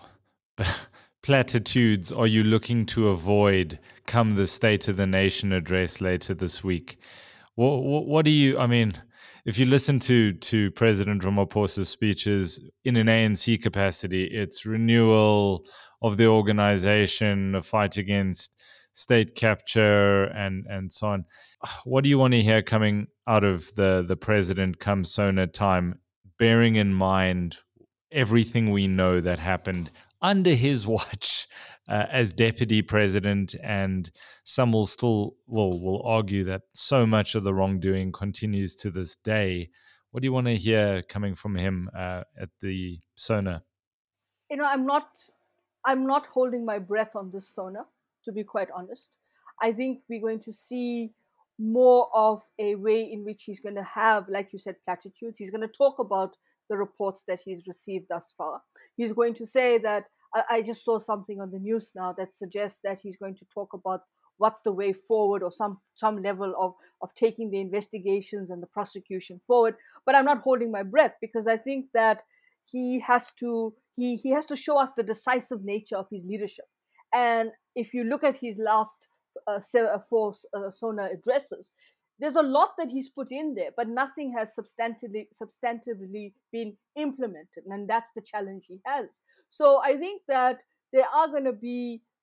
platitudes are you looking to avoid come the State of the Nation address later this week? What, what, what do you, I mean, if you listen to, to President Ramaphosa's speeches in an A N C capacity, it's renewal of the organization, a fight against state capture, and, and so on. What do you want to hear coming out of the, the president come SONA time, bearing in mind everything we know that happened under his watch uh, as deputy president? And some will still will will argue that so much of the wrongdoing continues to this day. What do you want to hear coming from him uh, at the SONA? You know, I'm not I'm not holding my breath on this SONA, to be quite honest. I think we're going to see more of a way in which he's going to have, like you said, platitudes. He's going to talk about the reports that he's received thus far. He's going to say that, I, I just saw something on the news now that suggests that he's going to talk about what's the way forward, or some some level of, of taking the investigations and the prosecution forward. But I'm not holding my breath, because I think that he has to he he has to show us the decisive nature of his leadership. And if you look at his last uh, four uh, SONA addresses, there's a lot that he's put in there, but nothing has substantively substantively been implemented, and that's the challenge he has. So I think that there are going to be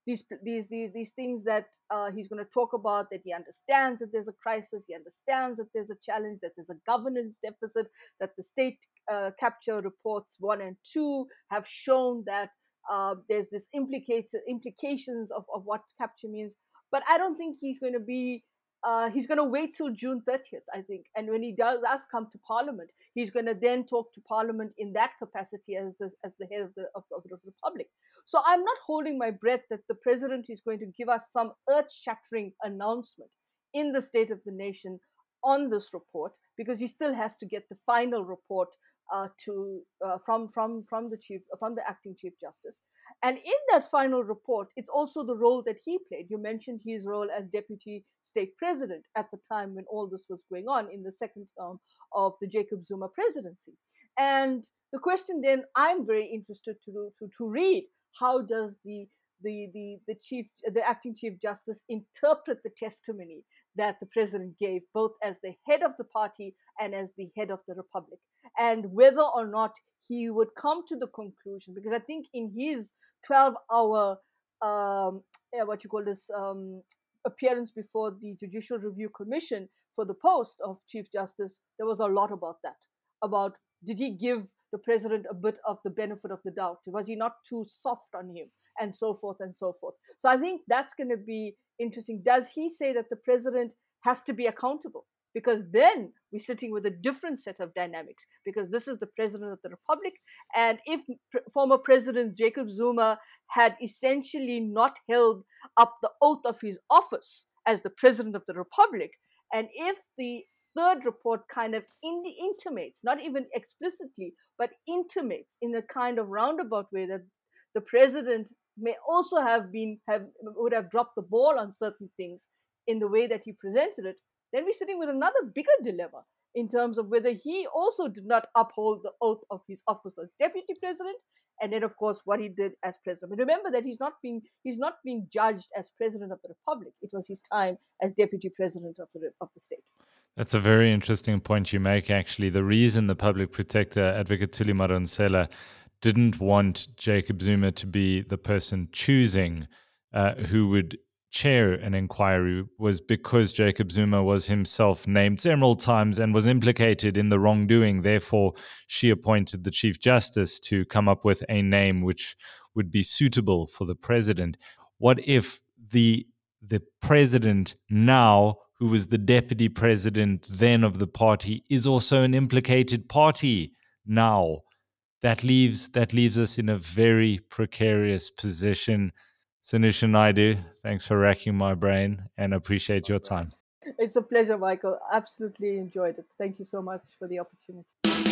these these these these things that uh, he's going to talk about, that he understands that there's a crisis, he understands that there's a challenge, that there's a governance deficit, that the state uh, capture reports one and two have shown that uh, there's this implicated implications of, of what capture means. But I don't think he's going to be Uh, he's going to wait till June thirtieth, I think. And when he does, does come to Parliament, he's going to then talk to Parliament in that capacity as the as the head of the, of, of the Republic. So I'm not holding my breath that the president is going to give us some earth-shattering announcement in the State of the Nation on this report, because he still has to get the final report uh, to uh, from from from the chief from the acting Chief Justice. And in that final report, it's also the role that he played. You mentioned his role as Deputy State President at the time when all this was going on in the second term of the Jacob Zuma presidency. And the question then I'm very interested to to to read, how does the the the the chief the acting Chief Justice interpret the testimony that the president gave, both as the head of the party and as the head of the Republic, and whether or not he would come to the conclusion, because I think in his twelve-hour um, what you call this um, appearance before the Judicial Review Commission for the post of Chief Justice, there was a lot about that. About, did he give the president a bit of the benefit of the doubt? Was he not too soft on him? And so forth and so forth. So I think that's going to be interesting. Does he say that the president has to be accountable? Because then we're sitting with a different set of dynamics, because this is the president of the Republic. And if pr- former President Jacob Zuma had essentially not held up the oath of his office as the president of the Republic, and if the third report kind of in- intimates, not even explicitly, but intimates in a kind of roundabout way that the president may also have been, have would have dropped the ball on certain things in the way that he presented it, then we're sitting with another bigger dilemma in terms of whether he also did not uphold the oath of his office as deputy president, and then, of course, what he did as president. But remember that he's not being he's not being judged as president of the Republic. It was his time as deputy president of the of the state. That's a very interesting point you make, actually. The reason the public protector, Advocate Thuli Madonsela, didn't want Jacob Zuma to be the person choosing uh, who would chair an inquiry was because Jacob Zuma was himself named several times and was implicated in the wrongdoing. Therefore, she appointed the Chief Justice to come up with a name which would be suitable for the president. What if the the president now, who was the deputy president then of the party, is also an implicated party now? That leaves that leaves us in a very precarious position. Sanisha Naidu, thanks for racking my brain and appreciate your time. It's a pleasure, Michael. Absolutely enjoyed it. Thank you so much for the opportunity.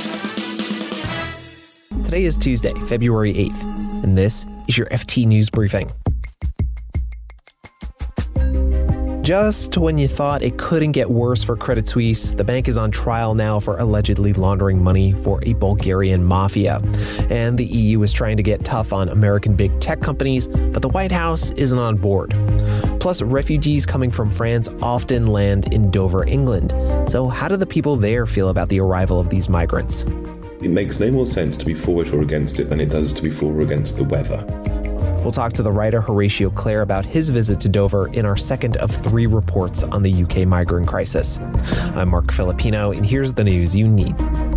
Today is Tuesday, February eighth, and this is your F T News Briefing. Just when you thought it couldn't get worse for Credit Suisse, the bank is on trial now for allegedly laundering money for a Bulgarian mafia. And the E U is trying to get tough on American big tech companies, but the White House isn't on board. Plus, refugees coming from France often land in Dover, England. So how do the people there feel about the arrival of these migrants? It makes no more sense to be for it or against it than it does to be for or against the weather. We'll talk to the writer Horatio Clare about his visit to Dover in our second of three reports on the U K migrant crisis. I'm Mark Filipino, and here's the news you need.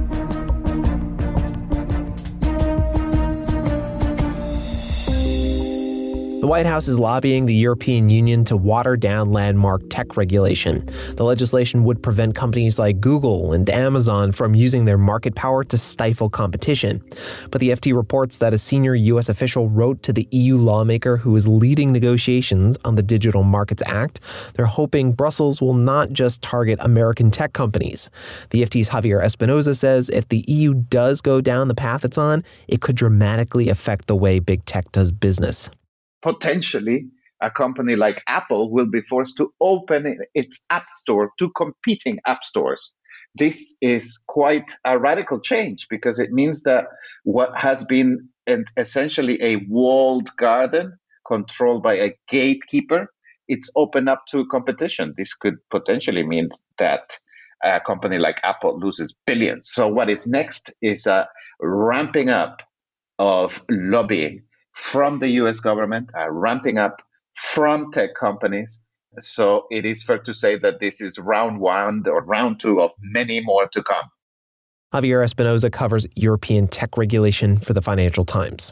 The White House is lobbying the European Union to water down landmark tech regulation. The legislation would prevent companies like Google and Amazon from using their market power to stifle competition. But the F T reports that a senior U S official wrote to the E U lawmaker who is leading negotiations on the Digital Markets Act. They're hoping Brussels will not just target American tech companies. The F T's Javier Espinoza says if the E U does go down the path it's on, it could dramatically affect the way big tech does business. Potentially, a company like Apple will be forced to open its app store to competing app stores. This is quite a radical change because it means that what has been an, essentially a walled garden controlled by a gatekeeper, it's open up to competition. This could potentially mean that a company like Apple loses billions. So what is next is a ramping up of lobbying from the U S government, are ramping up from tech companies. So it is fair to say that this is round one or round two of many more to come. Javier Espinoza covers European tech regulation for the Financial Times.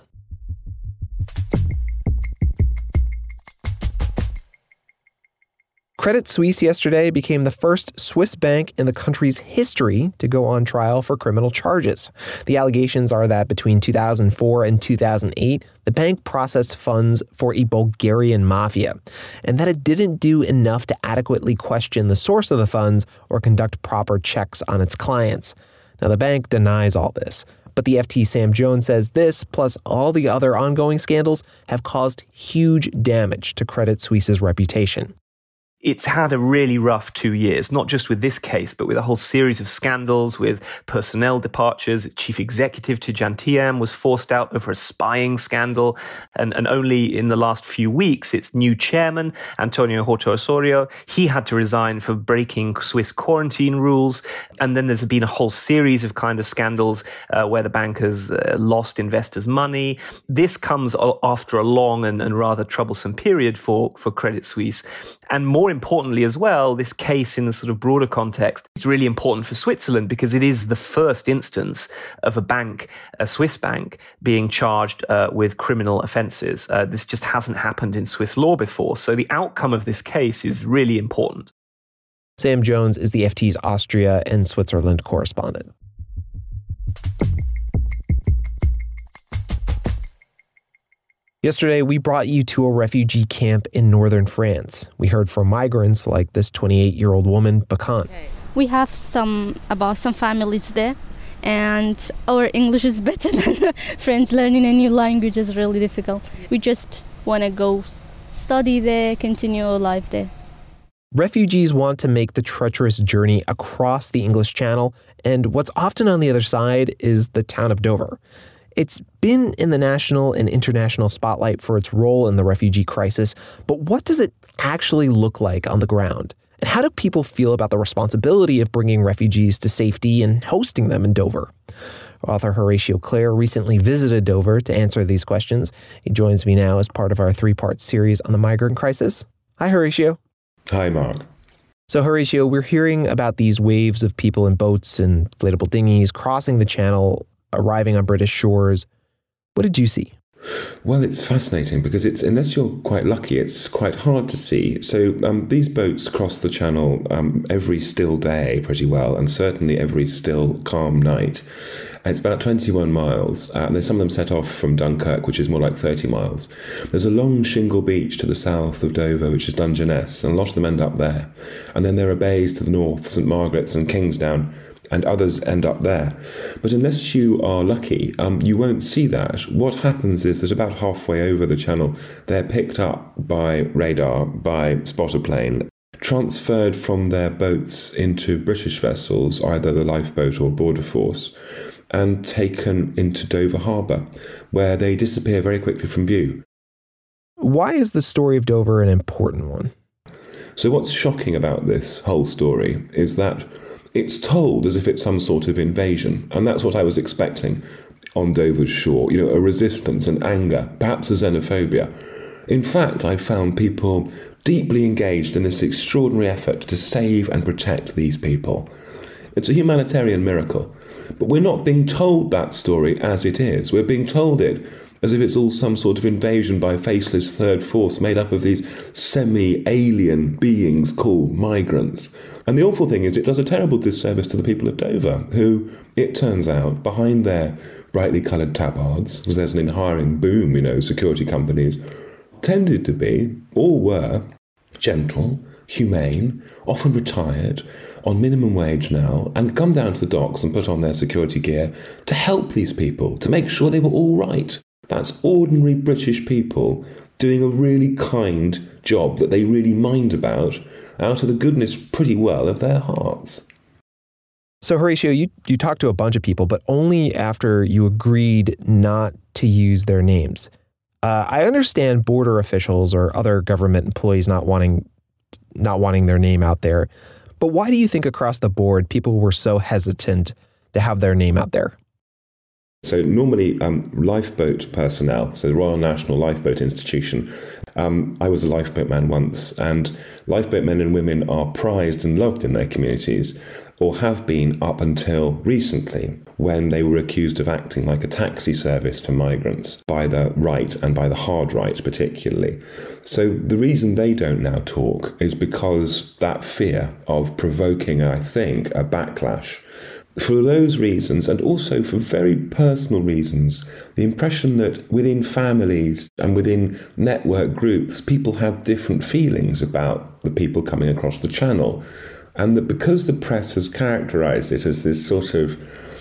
Credit Suisse yesterday became the first Swiss bank in the country's history to go on trial for criminal charges. The allegations are that between two thousand four and two thousand eight, the bank processed funds for a Bulgarian mafia, and that it didn't do enough to adequately question the source of the funds or conduct proper checks on its clients. Now, the bank denies all this, but the F T's Sam Jones says this, plus all the other ongoing scandals, have caused huge damage to Credit Suisse's reputation. It's had a really rough two years, not just with this case, but with a whole series of scandals with personnel departures. Chief executive Tidjane Thiam was forced out over a spying scandal. And, and only in the last few weeks, its new chairman, Antonio Horta Osorio, he had to resign for breaking Swiss quarantine rules. And then there's been a whole series of kind of scandals uh, where the bank has uh, lost investors' money. This comes after a long and, and rather troublesome period for, for Credit Suisse. And more importantly as well, this case in the sort of broader context is really important for Switzerland because it is the first instance of a bank, a Swiss bank, being charged uh, with criminal offences. Uh, this just hasn't happened in Swiss law before. So the outcome of this case is really important. Sam Jones is the F T's Austria and Switzerland correspondent. Yesterday, we brought you to a refugee camp in northern France. We heard from migrants like this twenty-eight-year-old woman, Bakan. We have some about some families there, and our English is better than French. Learning a new language is really difficult. We just want to go study there, continue our life there. Refugees want to make the treacherous journey across the English Channel, and what's often on the other side is the town of Dover. It's been in the national and international spotlight for its role in the refugee crisis, but what does it actually look like on the ground? And how do people feel about the responsibility of bringing refugees to safety and hosting them in Dover? Author Horatio Clare recently visited Dover to answer these questions. He joins me now as part of our three-part series on the migrant crisis. Hi, Horatio. Hi, Mark. So, Horatio, we're hearing about these waves of people in boats and inflatable dinghies crossing the channel, arriving on British shores. What did you see? Well, it's fascinating because it's, unless you're quite lucky, it's quite hard to see. So um, these boats cross the channel um, every still day pretty well, and certainly every still calm night. And it's about twenty-one miles. Uh, and there's some of them set off from Dunkirk, which is more like thirty miles. There's a long shingle beach to the south of Dover, which is Dungeness, and a lot of them end up there. And then there are bays to the north, St Margaret's and Kingsdown, and others end up there. But unless you are lucky, um, you won't see that. What happens is that about halfway over the channel, they're picked up by radar, by spotter plane, transferred from their boats into British vessels, either the lifeboat or border force, and taken into Dover Harbour, where they disappear very quickly from view. Why is the story of Dover an important one? So what's shocking about this whole story is that it's told as if it's some sort of invasion, and that's what I was expecting on Dover's shore, you know, a resistance, an anger, perhaps a xenophobia. In fact, I found people deeply engaged in this extraordinary effort to save and protect these people. It's a humanitarian miracle, but we're not being told that story as it is. We're being told it as if it's all some sort of invasion by a faceless third force made up of these semi-alien beings called migrants. And the awful thing is it does a terrible disservice to the people of Dover, who, it turns out, behind their brightly coloured tabards, because there's an hiring boom, you know, security companies, tended to be, or were, gentle, humane, often retired, on minimum wage now, and come down to the docks and put on their security gear to help these people, to make sure they were all right. That's ordinary British people doing a really kind job that they really mind about out of the goodness pretty well of their hearts. So, Horatio, you, you talked to a bunch of people, but only after you agreed not to use their names. Uh, I understand border officials or other government employees not wanting not wanting their name out there, but why do you think across the board people were so hesitant to have their name out there? So normally um, lifeboat personnel, so the Royal National Lifeboat Institution, um, I was a lifeboat man once, and lifeboat men and women are prized and loved in their communities, or have been up until recently, when they were accused of acting like a taxi service for migrants by the right and by the hard right particularly. So the reason they don't now talk is because that fear of provoking, I think, a backlash. For those reasons, and also for very personal reasons, the impression that within families and within network groups, people have different feelings about the people coming across the channel. And that because the press has characterised it as this sort of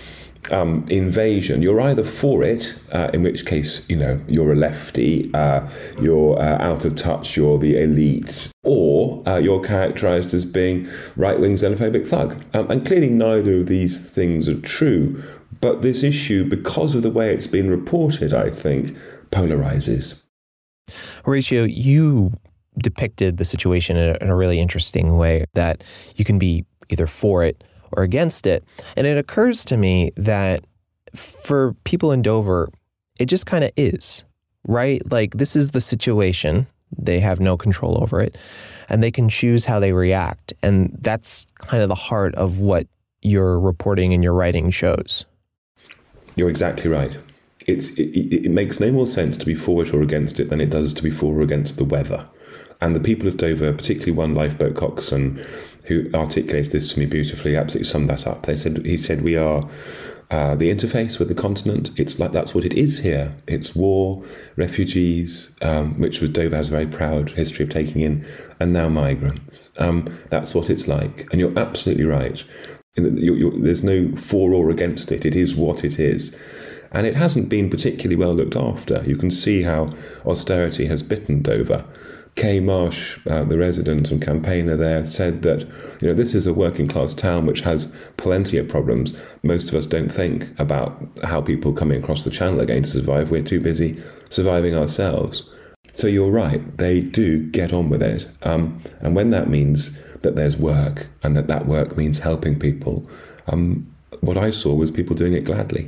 um, invasion, you're either for it, uh, in which case, you know, you're a lefty, uh, you're uh, out of touch, you're the elite, or uh, you're characterised as being right-wing xenophobic thug. Um, and clearly neither of these things are true. But this issue, because of the way it's been reported, I think, polarises. Horatio, you depicted the situation in a, in a really interesting way, that you can be either for it or against it. And it occurs to me that for people in Dover, it just kind of is, right? Like, this is the situation. They have no control over it, and they can choose how they react. And that's kind of the heart of what your reporting and your writing shows. You're exactly right. It's, it, it, it makes no more sense to be for it or against it than it does to be for or against the weather. And the people of Dover, particularly one lifeboat coxswain, who articulated this to me beautifully, absolutely summed that up. They said, he said, we are uh, the interface with the continent. It's like that's what it is here. It's war, refugees, um, which was Dover has a very proud history of taking in, and now migrants. Um, that's what it's like. And you're absolutely right. You're, you're, there's no for or against it. It is what it is. And it hasn't been particularly well looked after. You can see how austerity has bitten Dover. Kay Marsh, uh, the resident and campaigner there, said that, you know, this is a working class town which has plenty of problems. Most of us don't think about how people coming across the channel are going to survive. We're too busy surviving ourselves. So you're right, they do get on with it. Um, and when that means that there's work and that that work means helping people, um, what I saw was people doing it gladly.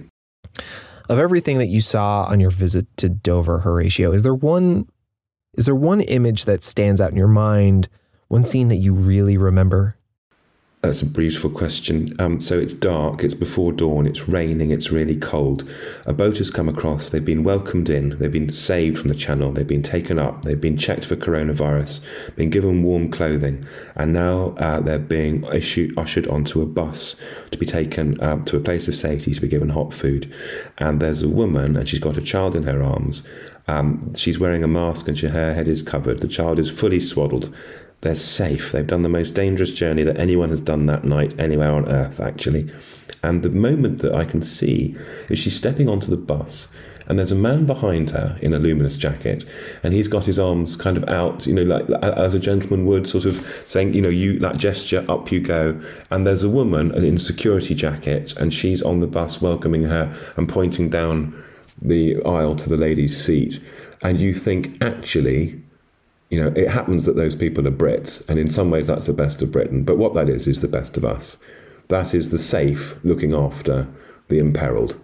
Of everything that you saw on your visit to Dover, Horatio, is there one Is there one image that stands out in your mind, one scene that you really remember? That's a beautiful question. Um, so it's dark, it's before dawn, it's raining, it's really cold. A boat has come across, they've been welcomed in, they've been saved from the channel, they've been taken up, they've been checked for coronavirus, been given warm clothing, and now uh, they're being issued, ushered onto a bus to be taken uh, to a place of safety to be given hot food. And there's a woman, and she's got a child in her arms. Um, she's wearing a mask and her head is covered. The child is fully swaddled. They're safe. They've done the most dangerous journey that anyone has done that night anywhere on earth, actually. And the moment that I can see is she's stepping onto the bus, and there's a man behind her in a luminous jacket, and he's got his arms kind of out, you know, like as a gentleman would, sort of saying, you know, you that gesture, up you go. And there's a woman in a security jacket, and she's on the bus welcoming her and pointing down the aisle to the lady's seat. And you think, actually, you know, it happens that those people are Brits, and in some ways that's the best of Britain. But what that is, is the best of us. That is the safe looking after the imperiled.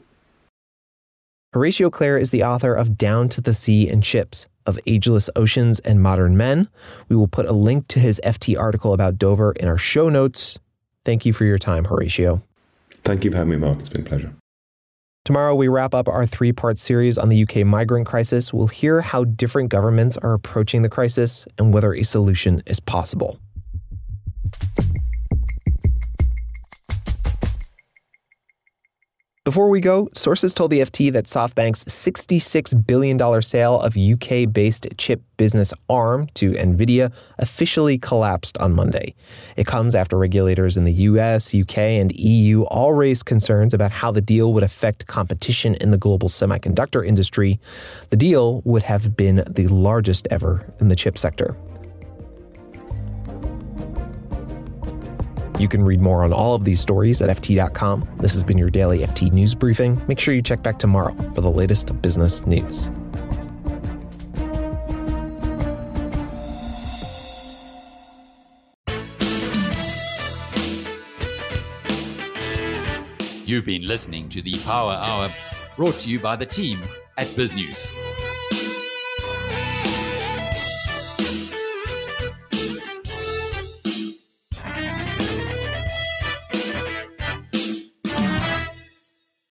Horatio Clare is the author of Down to the Sea and Ships, Of Ageless Oceans and Modern Men. We will put a link to his F T article about Dover in our show notes. Thank you for your time, Horatio. Thank you for having me, Mark. It's been a pleasure. Tomorrow, we wrap up our three-part series on the U K migrant crisis. We'll hear how different governments are approaching the crisis and whether a solution is possible. Before we go, sources told the F T that SoftBank's sixty-six billion dollars sale of U K-based chip business Arm to NVIDIA officially collapsed on Monday. It comes after regulators in the U S, U K, and E U all raised concerns about how the deal would affect competition in the global semiconductor industry. The deal would have been the largest ever in the chip sector. You can read more on all of these stories at F T dot com. This has been your daily F T News Briefing. Make sure you check back tomorrow for the latest business news. You've been listening to the Power Hour, Brought to you by the team at BizNews.